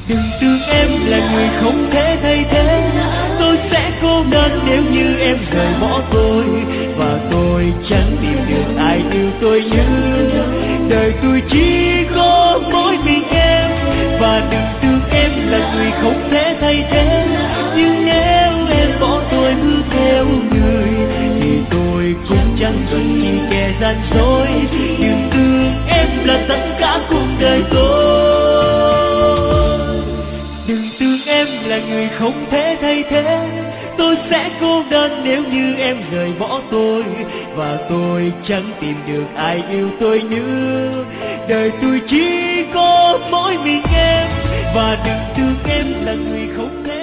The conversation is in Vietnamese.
Đừng thương em là người không thể thay thế, tôi sẽ cố gắng nếu như em rời bỏ tôi, và tôi chẳng tìm được ai yêu tôi như đời tôi chỉ có mỗi mình em. Và đừng thương em là người không thể thay thế, nhưng nếu em bỏ tôi bước theo người thì tôi cũng chẳng cần gì kẻ gian dối. Đừng thương em là tất cả cuộc đời tôi. Đừng thương em là người không thể thay thế, tôi sẽ cố gắng nếu như em rời bỏ tôi, và tôi chẳng tìm được ai yêu tôi như đời tôi chỉ có mỗi mình em. Và đừng thương em là người không thể